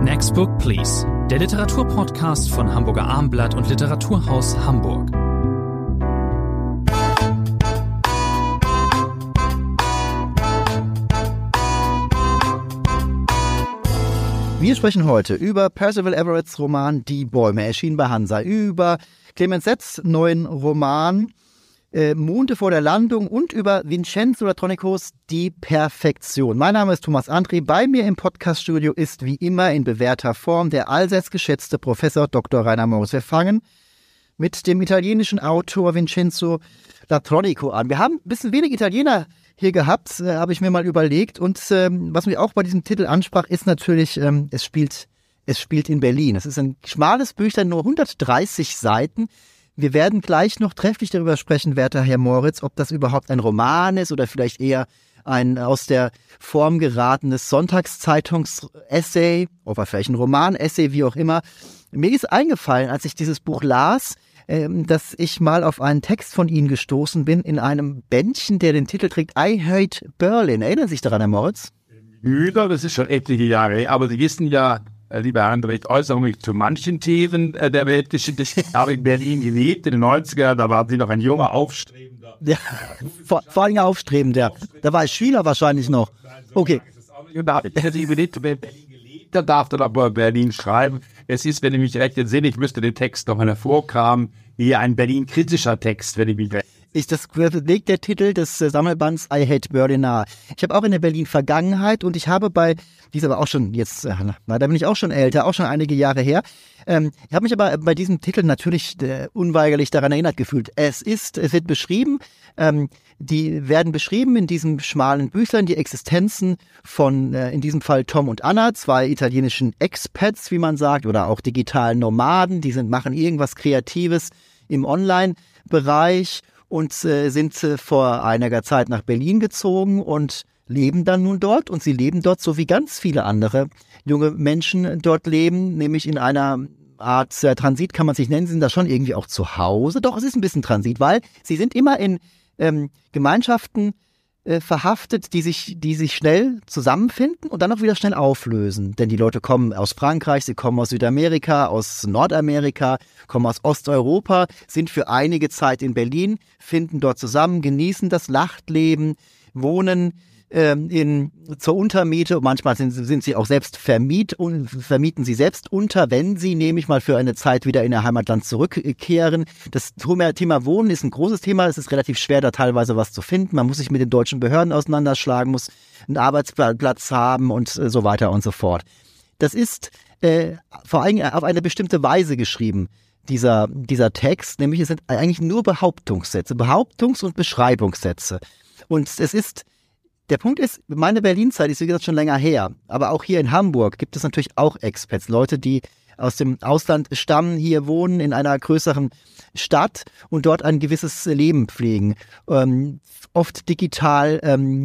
Next Book Please, der Literaturpodcast von Hamburger Armblatt und Literaturhaus Hamburg. Wir sprechen heute über Percival Everetts Roman Die Bäume, erschienen bei Hansa, über Clemens Setz' neuen Roman Monde vor der Landung und über Vincenzo Latronicos Die Perfektion. Mein Name ist Thomas André. Bei mir im Podcaststudio ist wie immer in bewährter Form der allseits geschätzte Professor Dr. Rainer Moos. Wir fangen mit dem italienischen Autor Vincenzo Latronico an. Wir haben ein bisschen wenig Italiener hier gehabt, habe ich mir mal überlegt. Und was mich auch bei diesem Titel ansprach, ist natürlich, es spielt in Berlin. Es ist ein schmales Büchlein, nur 130 Seiten. Wir werden gleich noch trefflich darüber sprechen, werter Herr Moritz, ob das überhaupt ein Roman ist oder vielleicht eher ein aus der Form geratenes Sonntagszeitungs-Essay oder vielleicht ein Roman-Essay, wie auch immer. Mir ist eingefallen, als ich dieses Buch las, dass ich mal auf einen Text von Ihnen gestoßen bin in einem Bändchen, der den Titel trägt I Hate Berlin. Erinnern Sie sich daran, Herr Moritz? Müller, das ist schon etliche Jahre, aber Sie wissen ja, lieber Herr André, ich äußere mich zu manchen Themen der Weltgeschichte. Ich habe in Berlin gelebt, in den 90er, da waren Sie noch ein junger, aufstrebender. Ja, vor allem aufstrebender. Da war ich Schüler wahrscheinlich noch. Okay. Da darf dann aber Berlin schreiben. Es ist, wenn ich mich recht entsinne, ich müsste den Text noch mal hervorkramen, eher ein Berlin-kritischer Text, wenn ich mich recht. Das legt der Titel des Sammelbands I Hate Berlin nahe. Ich habe auch in der Berlin-Vergangenheit und ich habe die ist aber auch schon jetzt, da bin ich auch schon älter, auch schon einige Jahre her. Ich habe mich aber bei diesem Titel natürlich unweigerlich daran erinnert gefühlt. Es wird beschrieben, die werden beschrieben in diesem schmalen Büchlein, die Existenzen von, in diesem Fall Tom und Anna, zwei italienischen Expats, wie man sagt, oder auch digitalen Nomaden, die machen irgendwas Kreatives im Online-Bereich und sind vor einiger Zeit nach Berlin gezogen und leben dann nun dort. Und sie leben dort, so wie ganz viele andere junge Menschen dort leben, nämlich in einer Art Transit, kann man sich nennen. Sie sind da schon irgendwie auch zu Hause. Doch, es ist ein bisschen Transit, weil sie sind immer in Gemeinschaften verhaftet, die sich schnell zusammenfinden und dann auch wieder schnell auflösen. Denn die Leute kommen aus Frankreich, sie kommen aus Südamerika, aus Nordamerika, kommen aus Osteuropa, sind für einige Zeit in Berlin, finden dort zusammen, genießen das Nachtleben, wohnen zur Untermiete. Manchmal sind sie auch selbst vermieten sie selbst unter, wenn sie nämlich mal für eine Zeit wieder in ihr Heimatland zurückkehren. Das Thema Wohnen ist ein großes Thema. Es ist relativ schwer, da teilweise was zu finden. Man muss sich mit den deutschen Behörden auseinanderschlagen, muss einen Arbeitsplatz haben und so weiter und so fort. Das ist vor allem auf eine bestimmte Weise geschrieben, dieser Text. Nämlich es sind eigentlich nur Behauptungssätze, Behauptungs- und Beschreibungssätze. Und der Punkt ist, meine Berlin-Zeit ist wie gesagt schon länger her, aber auch hier in Hamburg gibt es natürlich auch Expats, Leute, die aus dem Ausland stammen, hier wohnen in einer größeren Stadt und dort ein gewisses Leben pflegen, oft digital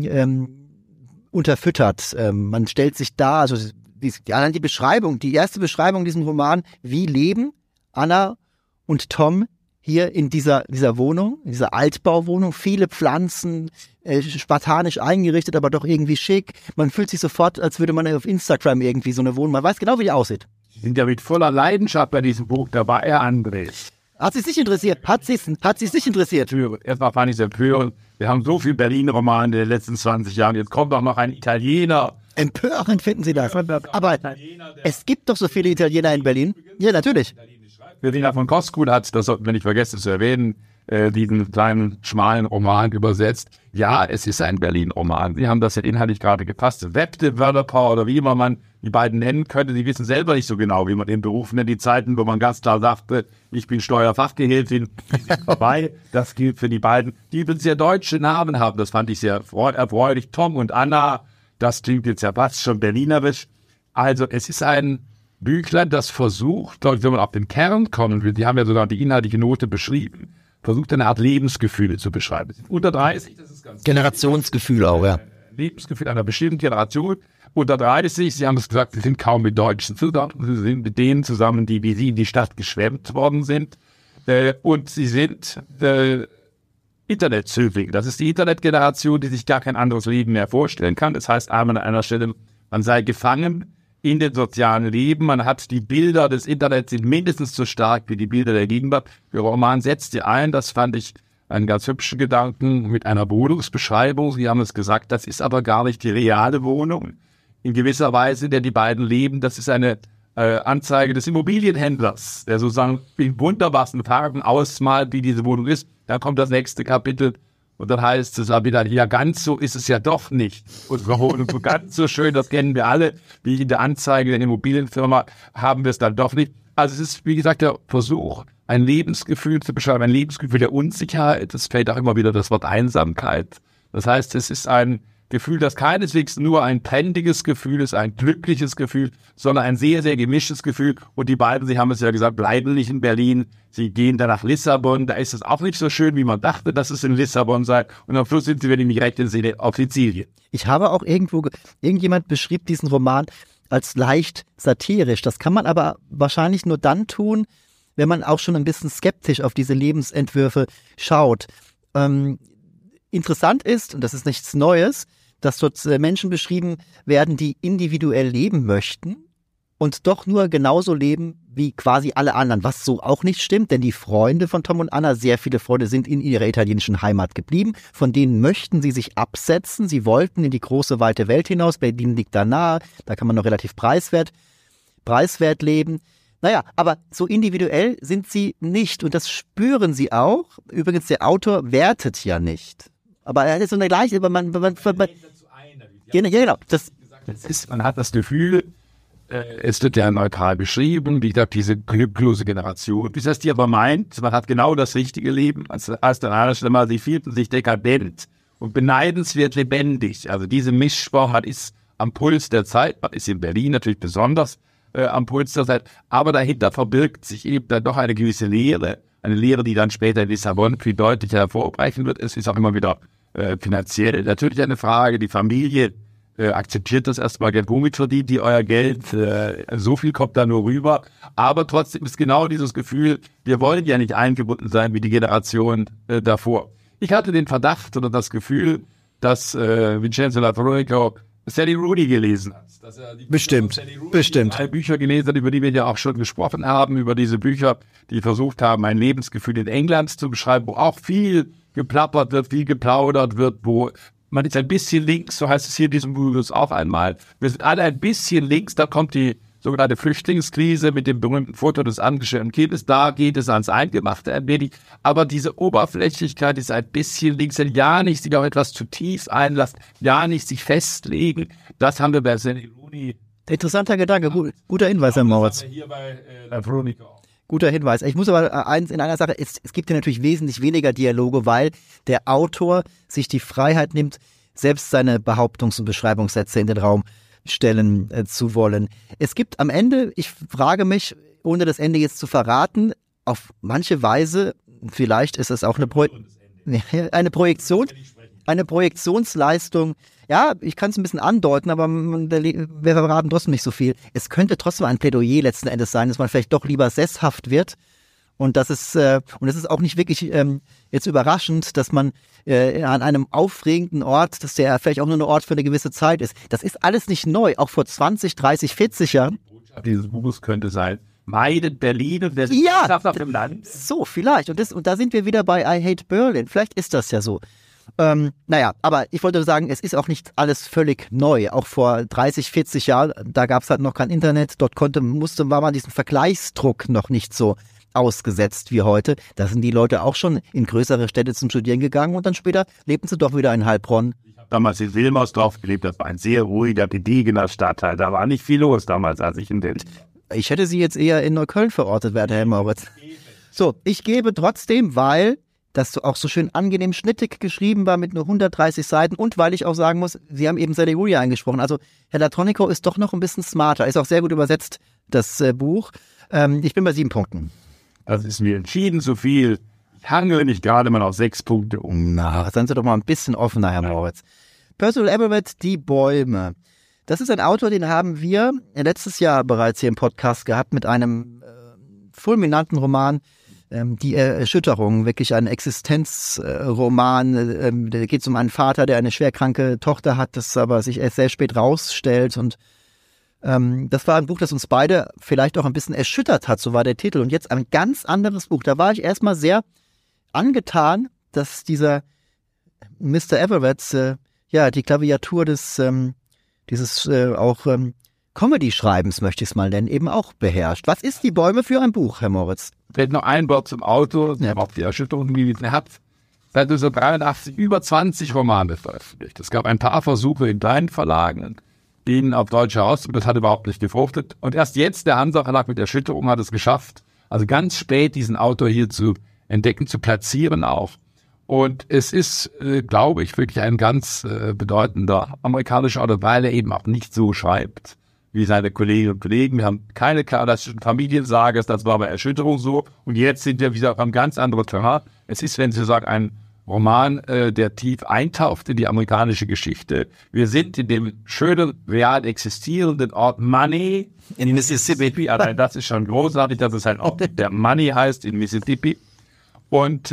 unterfüttert. Man stellt sich da, also die erste Beschreibung in diesem Roman, wie leben Anna und Tom hier in dieser Wohnung, in dieser Altbauwohnung, viele Pflanzen, spartanisch eingerichtet, aber doch irgendwie schick. Man fühlt sich sofort, als würde man auf Instagram irgendwie so eine Wohnung, man weiß genau, wie die aussieht. Sie sind ja mit voller Leidenschaft bei diesem Buch dabei, Herr André. Hat Sie es nicht interessiert? Hat Sie es nicht interessiert? Erstmal fand ich es empörend. Wir haben so viel Berlin-Romane in den letzten 20 Jahren. Jetzt kommt auch noch ein Italiener. Empörend finden Sie das? Aber es gibt doch so viele Italiener in Berlin. Ja, natürlich. Verena von Koskuhl hat, das sollten wir nicht vergessen zu erwähnen, diesen kleinen, schmalen Roman übersetzt. Ja, es ist ein Berlin-Roman. Sie haben das ja inhaltlich gerade gepasst. Web-Developer oder wie immer man die beiden nennen könnte, die wissen selber nicht so genau, wie man den Beruf nennt. Die Zeiten, wo man ganz klar sagte, ich bin Steuerfachgehilfin, sind vorbei. Das gilt für die beiden, die übrigens sehr deutsche Namen haben. Das fand ich sehr erfreulich. Tom und Anna, das klingt jetzt ja fast schon berlinerisch. Also es ist ein Büchlein, das versucht, wenn man auf den Kern kommen will, die haben ja sogar die inhaltliche Note beschrieben, versucht eine Art Lebensgefühle zu beschreiben. Unter 30, das ist ganz Generationsgefühl auch, ja. Lebensgefühl einer bestimmten Generation. Unter 30, Sie haben es gesagt, Sie sind kaum mit Deutschen zusammen, Sie sind mit denen zusammen, die wie Sie in die Stadt geschwemmt worden sind. Und Sie sind Internetzöglinge. Das ist die Internetgeneration, die sich gar kein anderes Leben mehr vorstellen kann. Das heißt, einmal an einer Stelle, man sei gefangen in den sozialen Leben. Man hat die Bilder des Internets sind mindestens so stark wie die Bilder der Gegenwart. Der Roman setzt sie ein, das fand ich einen ganz hübschen Gedanken, mit einer Wohnungsbeschreibung. Sie haben es gesagt, das ist aber gar nicht die reale Wohnung. In gewisser Weise, in der die beiden leben, das ist eine Anzeige des Immobilienhändlers, der sozusagen in wunderbarsten Farben ausmalt, wie diese Wohnung ist. Dann kommt das nächste Kapitel und dann heißt es wieder, ja, ganz so ist es ja doch nicht. Und Wohnung so ganz so schön, das kennen wir alle, wie in der Anzeige der Immobilienfirma haben wir es dann doch nicht. Also es ist, wie gesagt, der Versuch, ein Lebensgefühl zu beschreiben, ein Lebensgefühl der Unsicherheit. Es fällt auch immer wieder das Wort Einsamkeit. Das heißt, es ist ein Gefühl, das keineswegs nur ein trendiges Gefühl ist, ein glückliches Gefühl, sondern ein sehr, sehr gemischtes Gefühl. Und die beiden, Sie haben es ja gesagt, bleiben nicht in Berlin. Sie gehen dann nach Lissabon. Da ist es auch nicht so schön, wie man dachte, dass es in Lissabon sei. Und am Schluss sind Sie, wenn ich mich recht entsinne, auf Sizilien. Ich habe auch irgendjemand beschrieb diesen Roman als leicht satirisch. Das kann man aber wahrscheinlich nur dann tun, wenn man auch schon ein bisschen skeptisch auf diese Lebensentwürfe schaut. Interessant ist, und das ist nichts Neues, dass dort Menschen beschrieben werden, die individuell leben möchten und doch nur genauso leben wie quasi alle anderen, was so auch nicht stimmt, denn die Freunde von Tom und Anna, sehr viele Freunde, sind in ihrer italienischen Heimat geblieben, von denen möchten sie sich absetzen, sie wollten in die große, weite Welt hinaus, Berlin liegt da nahe, da kann man noch relativ preiswert leben. Naja, aber so individuell sind sie nicht und das spüren sie auch. Übrigens, der Autor wertet ja nicht. Aber er hat so eine gleiche, genau, man hat das Gefühl, es wird ja neutral beschrieben, wie gesagt, diese glücklose Generation. Bis das die aber meint, man hat genau das richtige Leben, als an einer Stelle mal, sie fühlten sich dekadent und beneidenswert lebendig. Also diese Mischsportart ist am Puls der Zeit, man ist in Berlin natürlich besonders am Puls der Zeit, aber dahinter verbirgt sich eben dann doch eine gewisse Lehre, eine Lehre, die dann später in Lissabon viel deutlicher hervorbrechen wird. Es ist auch immer wieder finanziell natürlich eine Frage, die Familie akzeptiert das erstmal, womit verdient ihr euer Geld, so viel kommt da nur rüber, aber trotzdem ist genau dieses Gefühl, wir wollen ja nicht eingebunden sein wie die Generation davor. Ich hatte den Verdacht oder das Gefühl, dass Vincenzo Latronico Sally Rooney gelesen hat. Dass er bestimmt. Drei Bücher gelesen hat, über die wir ja auch schon gesprochen haben, über diese Bücher, die versucht haben, ein Lebensgefühl in England zu beschreiben, wo auch viel geplappert wird, viel geplaudert wird, wo man ist ein bisschen links, so heißt es hier in diesem Buch auch einmal. Wir sind alle ein bisschen links, da kommt die sogenannte Flüchtlingskrise mit dem berühmten Foto des angeschirmten Kindes, da geht es ans Eingemachte ein wenig, aber diese Oberflächlichkeit ist ein bisschen links, ja nicht sich auf etwas zu tief einlassen, ja nicht sich festlegen, das haben wir bei Sally Rooney. Interessanter Gedanke, guter Hinweis, Herr Moritz. Das haben wir hier bei Latronico auch. Guter Hinweis. Ich muss aber eins in einer Sache, es gibt ja natürlich wesentlich weniger Dialoge, weil der Autor sich die Freiheit nimmt, selbst seine Behauptungs- und Beschreibungssätze in den Raum stellen zu wollen. Es gibt am Ende, ich frage mich, ohne das Ende jetzt zu verraten, auf manche Weise, vielleicht ist es auch eine Projektionsleistung. Ja, ich kann es ein bisschen andeuten, aber wir verraten trotzdem nicht so viel. Es könnte trotzdem ein Plädoyer letzten Endes sein, dass man vielleicht doch lieber sesshaft wird. Und das ist auch nicht wirklich jetzt überraschend, dass man an einem aufregenden Ort, dass der vielleicht auch nur ein Ort für eine gewisse Zeit ist. Das ist alles nicht neu, auch vor 20, 30, 40 Jahren. Die Botschaft dieses Buches könnte sein, meidet Berlin und wer auf dem Land. So, vielleicht. Und da sind wir wieder bei I Hate Berlin. Vielleicht ist das ja so. Naja, aber ich wollte sagen, es ist auch nicht alles völlig neu. Auch vor 30, 40 Jahren, da gab es halt noch kein Internet, dort war man diesem Vergleichsdruck noch nicht so ausgesetzt wie heute. Da sind die Leute auch schon in größere Städte zum Studieren gegangen und dann später lebten sie doch wieder in Heilbronn. Ich habe damals in Wilmersdorf gelebt, das war ein sehr ruhiger, gediegener Stadtteil. Da war nicht viel los damals, als ich in Berlin. Ich hätte sie jetzt eher in Neukölln verortet, werte Herr Moritz. So, ich gebe trotzdem, weil das auch so schön angenehm schnittig geschrieben war mit nur 130 Seiten und weil ich auch sagen muss, Sie haben eben Sally Rooney angesprochen. Also Herr Latronico ist doch noch ein bisschen smarter, ist auch sehr gut übersetzt, das Buch. Ich bin bei 7 Punkten. Das ist mir entschieden zu viel. Ich hangele nicht gerade mal auf 6 Punkte um. Na, seien Sie doch mal ein bisschen offener, Herr Moritz. Percival Everett, Die Bäume. Das ist ein Autor, den haben wir letztes Jahr bereits hier im Podcast gehabt mit einem fulminanten Roman, Die Erschütterung, wirklich ein Existenzroman. Da geht es um einen Vater, der eine schwerkranke Tochter hat, das aber sich erst sehr spät rausstellt und Das war ein Buch, das uns beide vielleicht auch ein bisschen erschüttert hat, so war der Titel. Und jetzt ein ganz anderes Buch. Da war ich erstmal sehr angetan, dass dieser Mr. Everett die Klaviatur dieses Comedy-Schreibens, möchte ich es mal nennen, eben auch beherrscht. Was ist Die Bäume für ein Buch, Herr Moritz? Vielleicht noch ein Wort zum Autor, der auch die Erschütterung gewiesen hat. Seit 1983 über 20 Romane veröffentlicht. Es gab ein paar Versuche in kleinen Verlagen, ihn auf Deutsch herauszubringen. Das hat überhaupt nicht gefruchtet. Und erst jetzt, der Hansa Verlag mit Erschütterung, hat es geschafft, also ganz spät diesen Autor hier zu entdecken, zu platzieren auch. Und es ist, glaube ich, wirklich ein ganz bedeutender amerikanischer Autor, weil er eben auch nicht so schreibt wie seine Kolleginnen und Kollegen. Wir haben keine klassischen Familiensagas, das war bei Erschütterung so. Und jetzt sind wir wieder auf einem ganz anderen Terrain. Es ist, wenn Sie sagen, ein Roman, der tief eintaucht in die amerikanische Geschichte. Wir sind in dem schönen, real existierenden Ort Money in Mississippi. Allein das ist schon großartig, dass es ein Ort, der Money heißt, in Mississippi. Und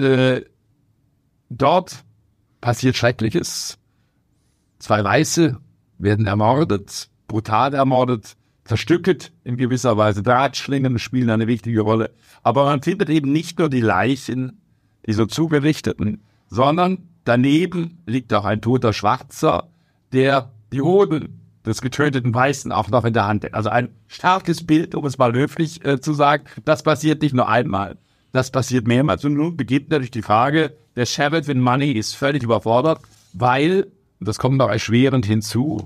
dort passiert Schreckliches. 2 Weiße werden ermordet, brutal ermordet, zerstückelt in gewisser Weise. Drahtschlingen spielen eine wichtige Rolle. Aber man findet eben nicht nur die Leichen, die so zugerichteten, sondern daneben liegt auch ein toter Schwarzer, der die Hoden des getöteten Weißen auch noch in der Hand hat. Also ein starkes Bild, um es mal höflich zu sagen. Das passiert nicht nur einmal, das passiert mehrmals. Und nun beginnt natürlich die Frage, der Sheriff in Money ist völlig überfordert, weil, und das kommt noch erschwerend hinzu,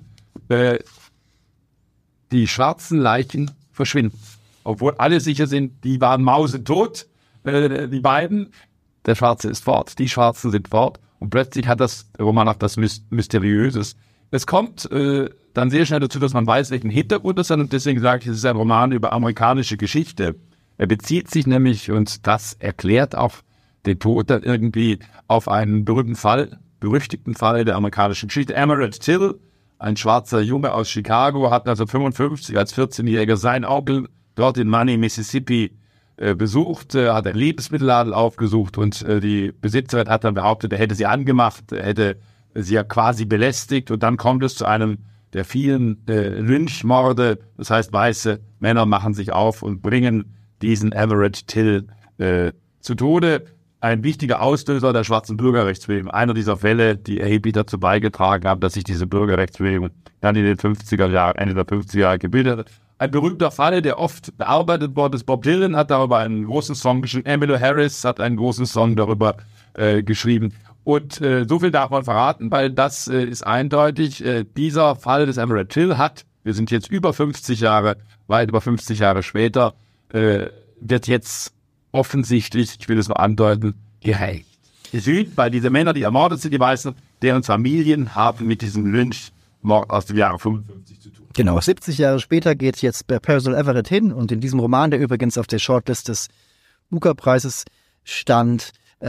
die schwarzen Leichen verschwinden. Obwohl alle sicher sind, die waren mausetot, die beiden. Der Schwarze ist fort, die Schwarzen sind fort. Und plötzlich hat das Roman auch das Mysteriöses. Es kommt dann sehr schnell dazu, dass man weiß, welchen Hintergrund das hat. Und deswegen sage ich, es ist ein Roman über amerikanische Geschichte. Er bezieht sich nämlich, und das erklärt auch den Tod dann irgendwie, auf einen berüchtigten Fall der amerikanischen Geschichte. Everett Till, ein schwarzer Junge aus Chicago, hat 1955 als 14-Jähriger seinen Onkel dort in Money, Mississippi, besucht, hat einen Lebensmittelladen aufgesucht und die Besitzerin hat dann behauptet, er hätte sie angemacht, er hätte sie ja quasi belästigt und dann kommt es zu einem der vielen Lynchmorde, das heißt, weiße Männer machen sich auf und bringen diesen Everett Till zu Tode. Ein wichtiger Auslöser der schwarzen Bürgerrechtsbewegung, einer dieser Fälle, die erheblich dazu beigetragen haben, dass sich diese Bürgerrechtsbewegung dann in den 50er Jahren, Ende der 50er Jahre gebildet hat. Ein berühmter Fall, der oft bearbeitet worden ist. Bob Dylan hat darüber einen großen Song geschrieben. Emmylou Harris hat einen großen Song darüber geschrieben. Und so viel darf man verraten, weil das ist eindeutig. Dieser Fall des Everett Till wir sind jetzt über 50 Jahre, weit über 50 Jahre später, wird jetzt offensichtlich, ich will es nur andeuten, gerecht. Weil diese Männer, die ermordet sind, die Weißen, deren Familien haben mit diesem Lynchmord aus dem Jahre 55 zu tun. Genau, 70 Jahre später geht jetzt Percival Everett hin und in diesem Roman, der übrigens auf der Shortlist des Booker-Preises stand,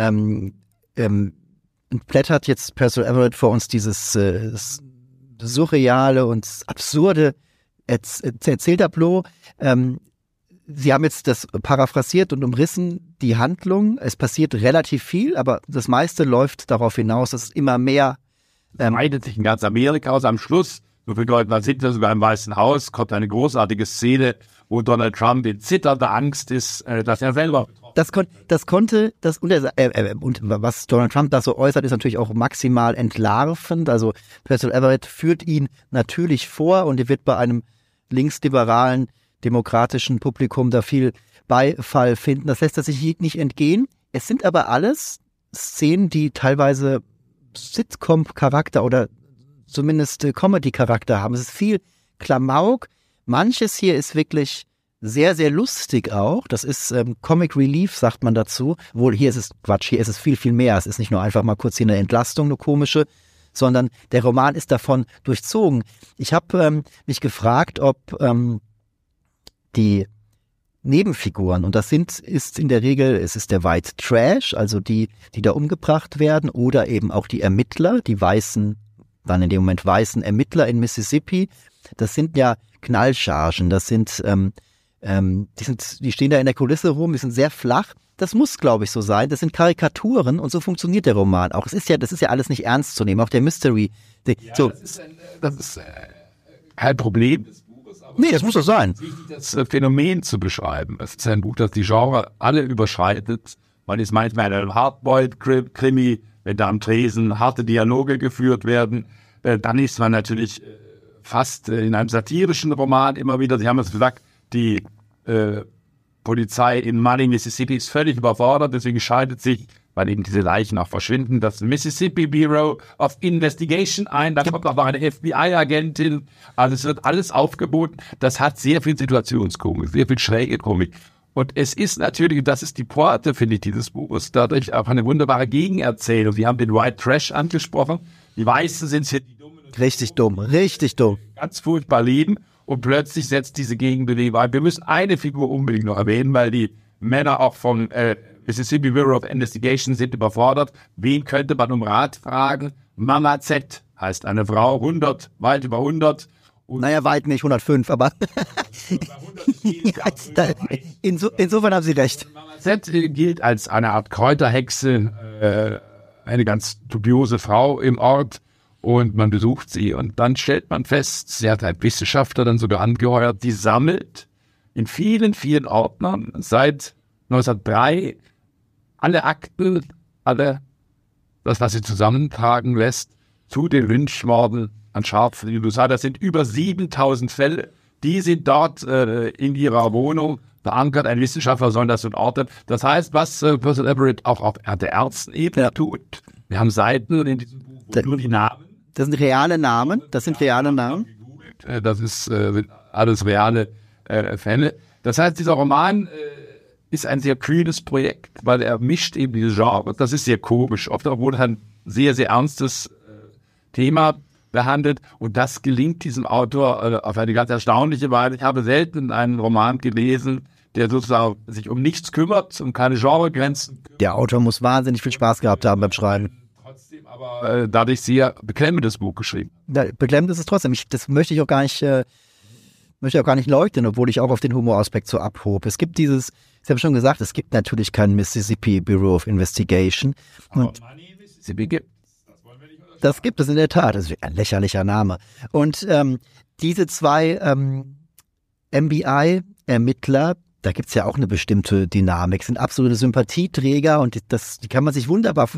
blättert jetzt Percival Everett vor uns dieses surreale und absurde Erzähltableau. Sie haben jetzt das paraphrasiert und umrissen, die Handlung. Es passiert relativ viel, aber das meiste läuft darauf hinaus, dass es immer mehr breitet sich in ganz Amerika aus. Am Schluss, so viele Leute, man sieht das sogar im Weißen Haus, kommt eine großartige Szene, wo Donald Trump in zitternder Angst ist, dass er selber und was Donald Trump da so äußert, ist natürlich auch maximal entlarvend. Also Percival Everett führt ihn natürlich vor und er wird bei einem linksliberalen demokratischen Publikum da viel Beifall finden. Das lässt sich nicht entgehen. Es sind aber alles Szenen, die teilweise Sitcom-Charakter oder zumindest Comedy-Charakter haben. Es ist viel Klamauk. Manches hier ist wirklich sehr, sehr lustig auch. Das ist Comic Relief, sagt man dazu. Wohl, hier ist es Quatsch, hier ist es viel, viel mehr. Es ist nicht nur einfach mal kurz hier eine Entlastung, eine komische, sondern der Roman ist davon durchzogen. Ich habe mich gefragt, ob die Nebenfiguren, und das ist in der Regel, es ist der White Trash, also die da umgebracht werden, oder eben auch die Ermittler, die dann in dem Moment weißen Ermittler in Mississippi. Das sind ja Knallchargen, das sind, die stehen da in der Kulisse rum, die sind sehr flach. Das muss, glaube ich, so sein. Das sind Karikaturen und so funktioniert der Roman auch. Das ist ja alles nicht ernst zu nehmen, auch der Mystery. Das ist kein Problem des Buches, Nee, das muss doch sein. Das Phänomen zu beschreiben. Es ist ein Buch, das die Genre alle überschreitet. Man ist manchmal in einem Hardboiled-Krimi, wenn da am Tresen harte Dialoge geführt werden. Dann ist man natürlich fast in einem satirischen Roman immer wieder. Sie haben es gesagt, die Polizei in Money, Mississippi ist völlig überfordert. Deswegen scheidet sich, weil eben diese Leichen auch verschwinden, das Mississippi Bureau of Investigation ein. Da kommt auch noch eine FBI-Agentin. Also es wird alles aufgeboten. Das hat sehr viel Situationskomik, sehr viel schräge Komik. Und es ist natürlich, das ist die Pointe, finde ich, dieses Buches, dadurch auch eine wunderbare Gegenerzählung. Sie haben den White Trash angesprochen. Die Weißen sind hier die Dummen. Richtig dumm. Ganz furchtbar leben. Und plötzlich setzt diese Gegenbewegung ein. Wir müssen eine Figur unbedingt noch erwähnen, weil die Männer auch vom Mississippi Bureau of Investigation sind überfordert. Wen könnte man um Rat fragen? Mama Z heißt eine Frau, 100, weit über 100. Naja, weit nicht, 105, aber insofern haben Sie recht. Mama Z gilt als eine Art Kräuterhexe, eine ganz dubiose Frau im Ort. Und man besucht sie und dann stellt man fest, sie hat einen Wissenschaftler dann sogar angeheuert, die sammelt in vielen, vielen Ordnern seit 1903 alle Akten, das, was sie zusammentragen lässt, zu den Lynchmorden an Scharpfen in den USA. Das sind über 7000 Fälle. Die sind dort in ihrer Wohnung verankert. Ein Wissenschaftler soll das orten. Das heißt, was Percival Everett auch auf der Ärztenebene tut. Wir haben Seiten in diesem Buch, wo nur die Namen. Das sind reale Namen. Das ist alles reale Fälle. Das heißt, dieser Roman ist ein sehr kühnes Projekt, weil er mischt eben diese Genres. Das ist sehr komisch. Oft wurde ein sehr, sehr ernstes Thema behandelt. Und das gelingt diesem Autor auf eine ganz erstaunliche Weise. Ich habe selten einen Roman gelesen, der sozusagen sich um nichts kümmert, um keine Genregrenzen. Der Autor muss wahnsinnig viel Spaß gehabt haben beim Schreiben. Aber dadurch sehr beklemmendes Buch geschrieben. Ja, beklemmend ist es trotzdem. Das möchte ich auch gar nicht leugnen, obwohl ich auch auf den Humoraspekt so abhob. Es gibt dieses, ich habe schon gesagt, es gibt natürlich kein Mississippi Bureau of Investigation. Und Mississippi gibt. Das gibt es in der Tat. Das ist ein lächerlicher Name. Und diese zwei MBI-Ermittler, da gibt es ja auch eine bestimmte Dynamik, sind absolute Sympathieträger und die kann man sich wunderbar,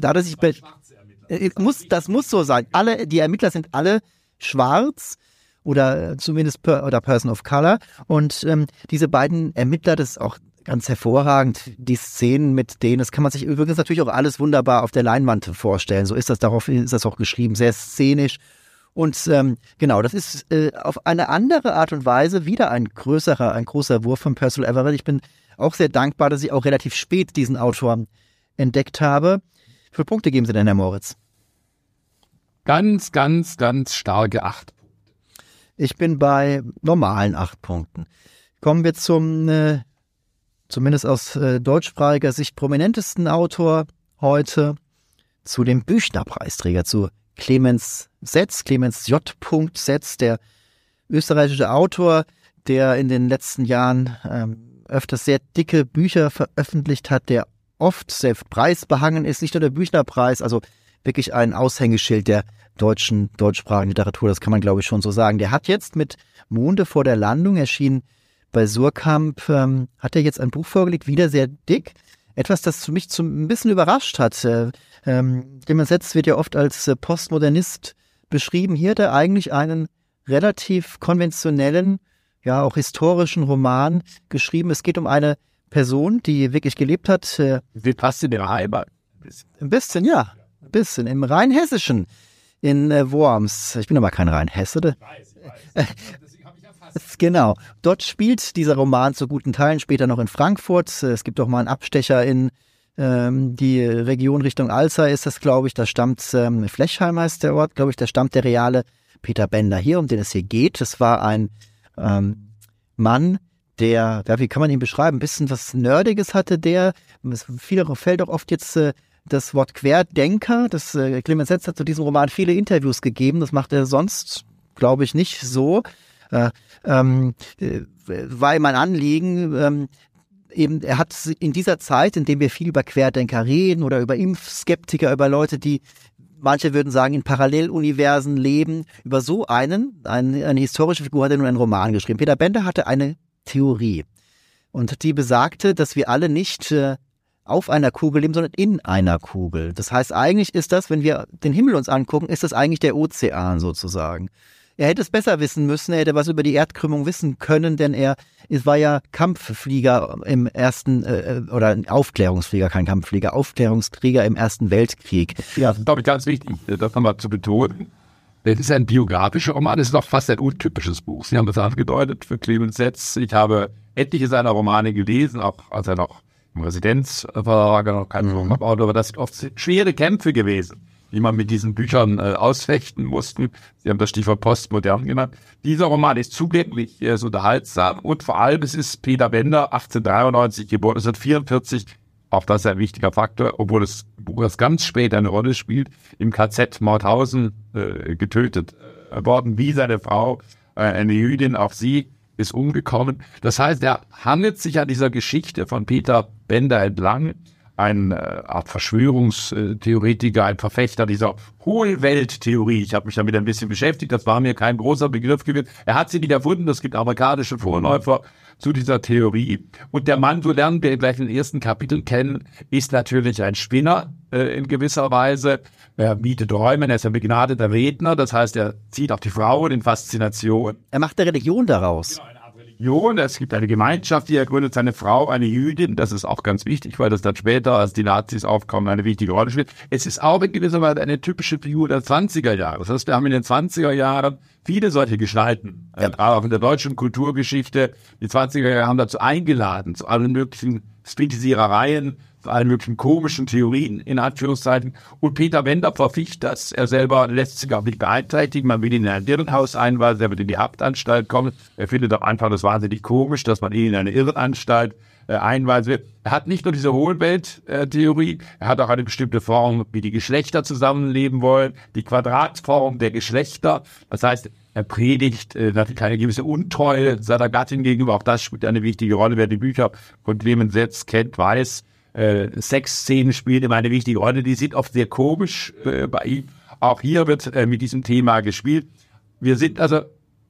das muss so sein. Die Ermittler sind alle schwarz oder zumindest Person of Color und diese beiden Ermittler, das ist auch ganz hervorragend, die Szenen mit denen, das kann man sich übrigens natürlich auch alles wunderbar auf der Leinwand vorstellen, so ist das, darauf ist das auch geschrieben, sehr szenisch und genau, das ist auf eine andere Art und Weise wieder ein großer Wurf von Percival Everett. Ich bin auch sehr dankbar, dass ich auch relativ spät diesen Autor entdeckt habe. Wie viele Punkte geben Sie denn, Herr Moritz? Ganz, ganz, ganz starke 8 Punkte. Ich bin bei normalen 8 Punkten. Kommen wir zum, zumindest aus deutschsprachiger Sicht, prominentesten Autor heute, zu dem Büchner-Preisträger, zu Clemens J. Setz, der österreichische Autor, der in den letzten Jahren öfters sehr dicke Bücher veröffentlicht hat, der oft sehr preisbehangen ist, nicht nur der Büchner-Preis, also wirklich ein Aushängeschild der deutschsprachigen Literatur, das kann man glaube ich schon so sagen. Der hat jetzt mit Monde vor der Landung, erschienen bei Suhrkamp, hat er jetzt ein Buch vorgelegt, wieder sehr dick, etwas, das mich ein bisschen überrascht hat. Clemens Setz wird ja oft als Postmodernist beschrieben, hier hat er eigentlich einen relativ konventionellen, ja auch historischen Roman geschrieben. Es geht um eine Person, die wirklich gelebt hat. Wie passt in der Heimat? Ein bisschen, ja. Ein bisschen. Im Rheinhessischen, in Worms. Ich bin aber kein Rheinhesse. Ich weiß. Deswegen habe ich erfasst. Genau. Dort spielt dieser Roman zu guten Teilen, später noch in Frankfurt. Es gibt auch mal einen Abstecher in die Region Richtung Alzey ist das, glaube ich. Da stammt, Flechheim heißt der Ort, glaube ich, da stammt der reale Peter Bender hier, um den es hier geht. Das war ein Mann, der, ja, wie kann man ihn beschreiben, ein bisschen was Nerdiges hatte der. Viele fällt auch oft jetzt das Wort Querdenker. Clemens Setz hat zu diesem Roman viele Interviews gegeben. Das macht er sonst, glaube ich, nicht so. War ihm ein Anliegen. Eben, er hat in dieser Zeit, in der wir viel über Querdenker reden oder über Impfskeptiker, über Leute, die manche würden sagen, in Paralleluniversen leben. Über so eine historische Figur hat er nun einen Roman geschrieben. Peter Bender hatte eine Theorie. Und die besagte, dass wir alle nicht auf einer Kugel leben, sondern in einer Kugel. Das heißt, eigentlich ist das, wenn wir den Himmel uns angucken, ist das eigentlich der Ozean sozusagen. Er hätte es besser wissen müssen, er hätte was über die Erdkrümmung wissen können, denn es war ja Kampfflieger im ersten, oder Aufklärungsflieger, kein Kampfflieger, Aufklärungskrieger im Ersten Weltkrieg. Ja, das ist, glaube ich, ganz wichtig, das nochmal zu betonen. Das ist ein biografischer Roman, das ist doch fast ein untypisches Buch. Sie haben das angedeutet für Clemens Setz. Ich habe etliche seiner Romane gelesen, auch als er noch im Residenzverlag noch kein Autor, aber das sind oft schwere Kämpfe gewesen, die man mit diesen Büchern ausfechten mussten. Sie haben das Stichwort postmodern genannt. Dieser Roman ist zugänglich, er ist unterhaltsam und vor allem es ist Peter Bender, 1893 geboren, 1944, auch das ist ein wichtiger Faktor, obwohl das Buch erst ganz spät eine Rolle spielt, im KZ Mauthausen getötet worden, wie seine Frau, eine Jüdin, auch sie ist umgekommen. Das heißt, er hangelt sich an dieser Geschichte von Peter Bender entlang, ein Art Verschwörungstheoretiker, ein Verfechter dieser Hohlwelttheorie. Ich habe mich damit ein bisschen beschäftigt, das war mir kein großer Begriff gewesen. Er hat sie nicht erfunden, es gibt amerikanische Vorläufer zu dieser Theorie. Und der Mann, so lernen wir gleich in den ersten Kapiteln kennen, ist natürlich ein Spinner in gewisser Weise. Er bietet Räume, er ist ein begnadeter Redner, das heißt, er zieht auf die Frauen in Faszination. Er macht eine Religion daraus. Genau, eine Art Religion. Es gibt eine Gemeinschaft, die er gründet, seine Frau, eine Jüdin. Das ist auch ganz wichtig, weil das dann später, als die Nazis aufkommen, eine wichtige Rolle spielt. Es ist auch in gewisser Weise eine typische Figur der 20er Jahre. Das heißt, wir haben in den 20er Jahren viele solche Gestalten, gerade auch in der deutschen Kulturgeschichte. Die 20er Jahre haben dazu eingeladen, zu allen möglichen Spätisierereien, zu allen möglichen komischen Theorien, in Anführungszeichen. Und Peter Bender verficht das. Er selber lässt sich auch nicht beeinträchtigen. Man will ihn in ein Irrenhaus einweisen, er wird in die Hauptanstalt kommen. Er findet am Anfang das wahnsinnig komisch, dass man ihn in eine Irrenanstalt einweisen will. Er hat nicht nur diese Hohlwelt-Theorie, er hat auch eine bestimmte Form, wie die Geschlechter zusammenleben wollen, die Quadratform der Geschlechter. Das heißt, er predigt natürlich eine gewisse Untreue seiner Gattin gegenüber. Auch das spielt eine wichtige Rolle. Wer die Bücher von Clemens Setz kennt, weiß, Sexszenen spielen immer eine wichtige Rolle. Die sind oft sehr komisch bei ihm. Auch hier wird mit diesem Thema gespielt. Wir sind also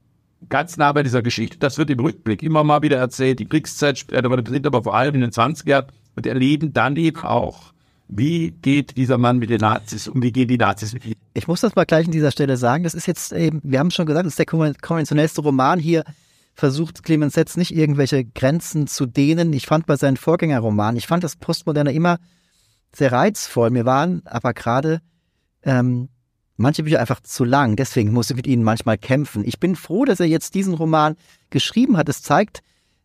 ganz nah bei dieser Geschichte. Das wird im Rückblick immer mal wieder erzählt. Die Kriegszeit sind aber vor allem in den 20er Jahren und erleben dann eben auch, wie geht dieser Mann mit den Nazis um, wie gehen die Nazis mit ihm. Ich muss das mal gleich an dieser Stelle sagen. Das ist jetzt eben, wir haben schon gesagt, das ist der konventionellste Roman hier. Versucht Clemens Setz nicht irgendwelche Grenzen zu dehnen. Ich fand bei seinen Vorgängerromanen, ich fand das Postmoderne immer sehr reizvoll. Mir waren aber gerade manche Bücher einfach zu lang. Deswegen musste ich mit ihnen manchmal kämpfen. Ich bin froh, dass er jetzt diesen Roman geschrieben hat. Es zeigt,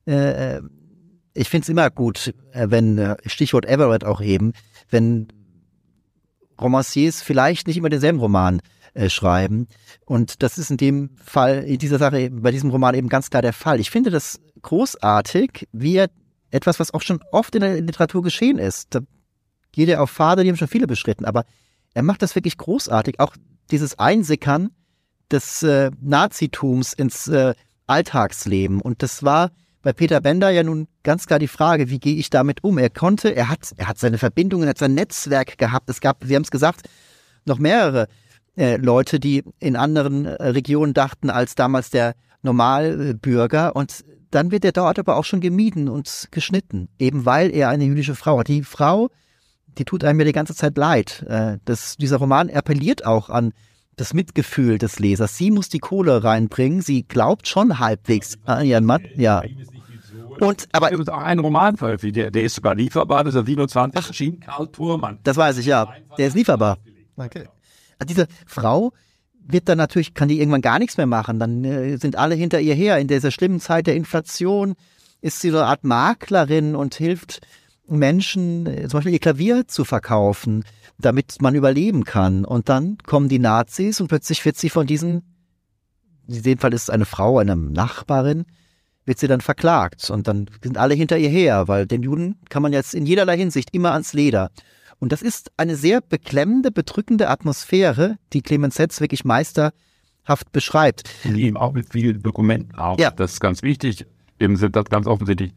ich finde es immer gut, wenn, Stichwort Everett auch eben, wenn Romanciers vielleicht nicht immer denselben Roman schreiben. Und das ist in dem Fall, in dieser Sache, bei diesem Roman eben ganz klar der Fall. Ich finde das großartig, wie er etwas, was auch schon oft in der Literatur geschehen ist. Da geht er auf Pfade, die haben schon viele beschritten, aber er macht das wirklich großartig. Auch dieses Einsickern des Nazitums ins Alltagsleben. Und das war bei Peter Bender ja nun ganz klar die Frage, wie gehe ich damit um? Er hat seine Verbindungen, er hat sein Netzwerk gehabt. Es gab, Sie haben es gesagt, noch mehrere Leute, die in anderen Regionen dachten als damals der Normalbürger. Und dann wird er dort aber auch schon gemieden und geschnitten, eben weil er eine jüdische Frau hat. Die Frau, die tut einem ja die ganze Zeit leid. Dieser Roman appelliert auch an das Mitgefühl des Lesers. Sie muss die Kohle reinbringen. Sie glaubt schon halbwegs an ihren Mann. Ja. Und, aber es ist auch ein Roman veröffentlicht, der ist sogar lieferbar, das ist der 27 erschienen, Karl Thurmann. Das weiß ich, ja. Der ist lieferbar. Okay. Diese Frau wird dann natürlich, kann die irgendwann gar nichts mehr machen. Dann sind alle hinter ihr her. In dieser schlimmen Zeit der Inflation ist sie so eine Art Maklerin und hilft Menschen, zum Beispiel ihr Klavier zu verkaufen, damit man überleben kann. Und dann kommen die Nazis und plötzlich wird sie von diesen, in dem Fall ist es eine Frau, eine Nachbarin, wird sie dann verklagt. Und dann sind alle hinter ihr her, weil den Juden kann man jetzt in jederlei Hinsicht immer ans Leder. Und das ist eine sehr beklemmende, bedrückende Atmosphäre, die Clemens Setz wirklich meisterhaft beschreibt. Die eben auch mit vielen Dokumenten auch. Ja. Das ist ganz wichtig. Eben sind das ganz offensichtlich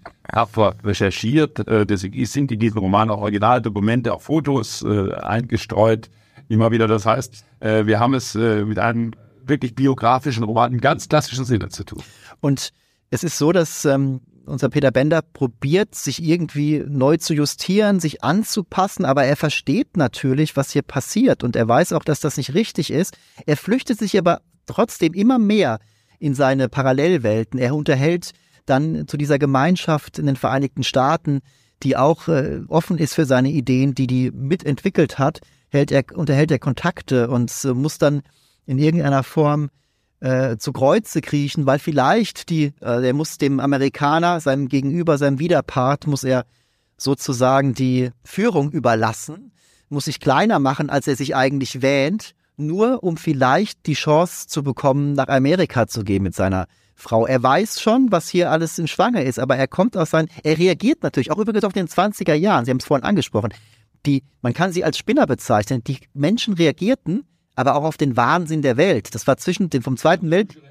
recherchiert. Deswegen sind in diesem Roman auch Originaldokumente, auch Fotos eingestreut. immer wieder. Das heißt, wir haben es mit einem wirklich biografischen Roman im ganz klassischen Sinne zu tun. Und es ist so, dass unser Peter Bender probiert, sich irgendwie neu zu justieren, sich anzupassen, aber er versteht natürlich, was hier passiert und er weiß auch, dass das nicht richtig ist. Er flüchtet sich aber trotzdem immer mehr in seine Parallelwelten. Er unterhält dann zu dieser Gemeinschaft in den Vereinigten die auch offen ist für seine Ideen, die mitentwickelt hat, unterhält er Kontakte und muss dann in irgendeiner Form zu Kreuze kriechen, weil vielleicht der muss dem Amerikaner, seinem Gegenüber, seinem Widerpart, muss er sozusagen die Führung überlassen, muss sich kleiner machen, als er sich eigentlich wähnt, nur um vielleicht die Chance zu bekommen, nach Amerika zu gehen mit seiner Frau. Er weiß schon, was hier alles im Schwange ist, aber er reagiert natürlich, auch übrigens auf den 20er Jahren, Sie haben es vorhin angesprochen, man kann sie als Spinner bezeichnen, die Menschen reagierten, aber auch auf den Wahnsinn der Welt. Das war vom Zweiten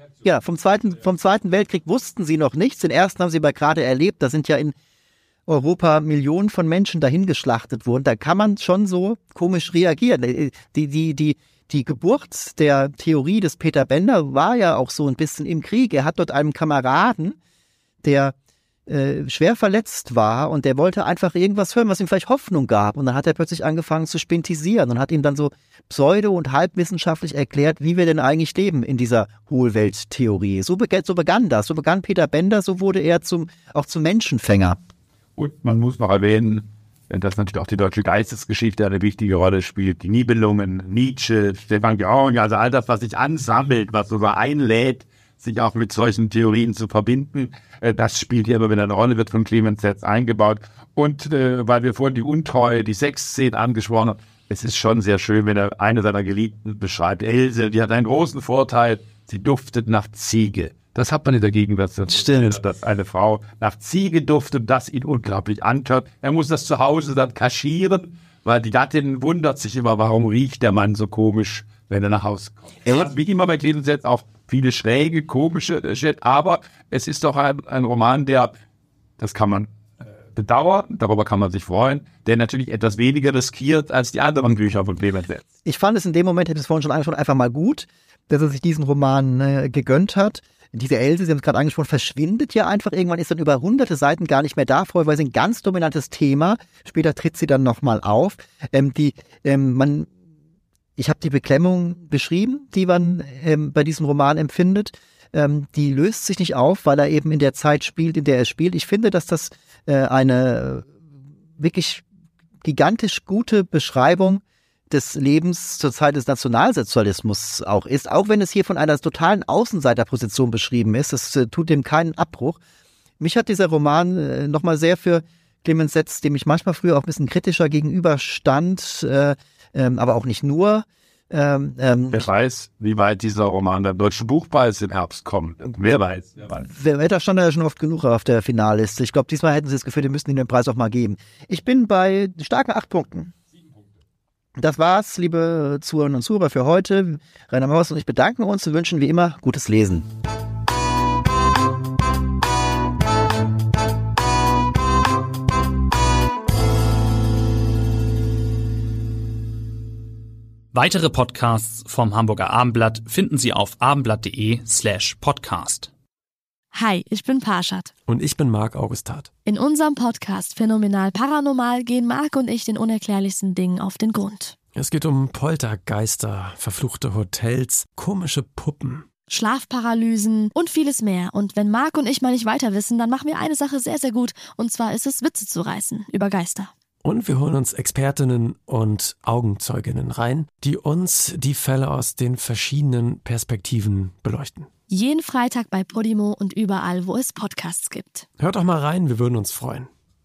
Weltkrieg wussten sie noch nichts, den ersten haben sie aber gerade erlebt, da sind ja in Europa Millionen von Menschen dahingeschlachtet worden, da kann man schon so komisch reagieren. Die Geburt der Theorie des Peter Bender war ja auch so ein bisschen im Krieg. Er hat dort einen Kameraden, der schwer verletzt war und der wollte einfach irgendwas hören, was ihm vielleicht Hoffnung gab. Und dann hat er plötzlich angefangen zu spintisieren und hat ihm dann so pseudo- und halbwissenschaftlich erklärt, wie wir denn eigentlich leben in dieser Hohlwelttheorie. So begann das. So begann Peter Bender, so wurde er auch zum Menschenfänger. Und man muss noch erwähnen, dass natürlich auch die deutsche Geistesgeschichte eine wichtige Rolle spielt. Die Nibelungen, Nietzsche, Stefan Georg, also all das, was sich ansammelt, was sogar einlädt, sich auch mit solchen Theorien zu verbinden. Das spielt hier immer wieder eine Rolle, wird von Clemens Setz eingebaut. Und weil wir vorhin die Untreue, die Sexszene angesprochen haben, es ist schon sehr schön, wenn er eine seiner Geliebten beschreibt. Else, die hat einen großen Vorteil, sie duftet nach Ziege. Das hat man in der Gegenwart. Stimmt. Dass eine Frau nach Ziege duftet, das ihn unglaublich antört. Er muss das zu Hause dann kaschieren, weil die Gattin wundert sich immer, warum riecht der Mann so komisch, wenn er nach Hause kommt. Er hat wie immer bei Clemens Setz auch viele schräge, komische Shit, aber es ist doch ein Roman, das kann man bedauern, darüber kann man sich freuen, der natürlich etwas weniger riskiert als die anderen Bücher von Clemens Setz. Ich fand es in dem Moment, ich habe es vorhin schon angesprochen, einfach mal gut, dass er sich diesen Roman gegönnt hat. Diese Else, Sie haben es gerade angesprochen, verschwindet ja einfach. Irgendwann ist dann über hunderte Seiten gar nicht mehr da. Vorher war sie ein ganz dominantes Thema. Später tritt sie dann nochmal auf. Ich habe die Beklemmung beschrieben, die man bei diesem Roman empfindet. Die löst sich nicht auf, weil er eben in der Zeit spielt, in der er spielt. Ich finde, dass das eine wirklich gigantisch gute Beschreibung des Lebens zur Zeit des Nationalsozialismus auch ist, auch wenn es hier von einer totalen Außenseiterposition beschrieben ist. Das tut dem keinen Abbruch. Mich hat dieser Roman nochmal sehr für Clemens Setz, dem ich manchmal früher auch ein bisschen kritischer gegenüberstand, aber auch nicht nur. Wer weiß, wie weit dieser Roman beim Deutschen Buchpreis im Herbst kommt. Wer weiß. Da stand ja schon oft genug auf der Finalliste. Ich glaube, diesmal hätten sie das Gefühl, die müssten ihnen den Preis auch mal geben. Ich bin bei starken 8 Punkten. Das war's, liebe Zuhörerinnen und Zuhörer, für heute. Rainer Mauers und ich bedanken uns und wünschen wie immer gutes Lesen. Weitere Podcasts vom Hamburger Abendblatt finden Sie auf abendblatt.de/podcast. Hi, ich bin Parshad. Und ich bin Marc Augustat. In unserem Podcast Phänomenal Paranormal gehen Marc und ich den unerklärlichsten Dingen auf den Grund. Es geht um Poltergeister, verfluchte Hotels, komische Puppen, Schlafparalysen und vieles mehr. Und wenn Marc und ich mal nicht weiter wissen, dann machen wir eine Sache sehr, sehr gut. Und zwar ist es, Witze zu reißen über Geister. Und wir holen uns Expertinnen und Augenzeuginnen rein, die uns die Fälle aus den verschiedenen Perspektiven beleuchten. Jeden Freitag bei Podimo und überall, wo es Podcasts gibt. Hört doch mal rein, wir würden uns freuen.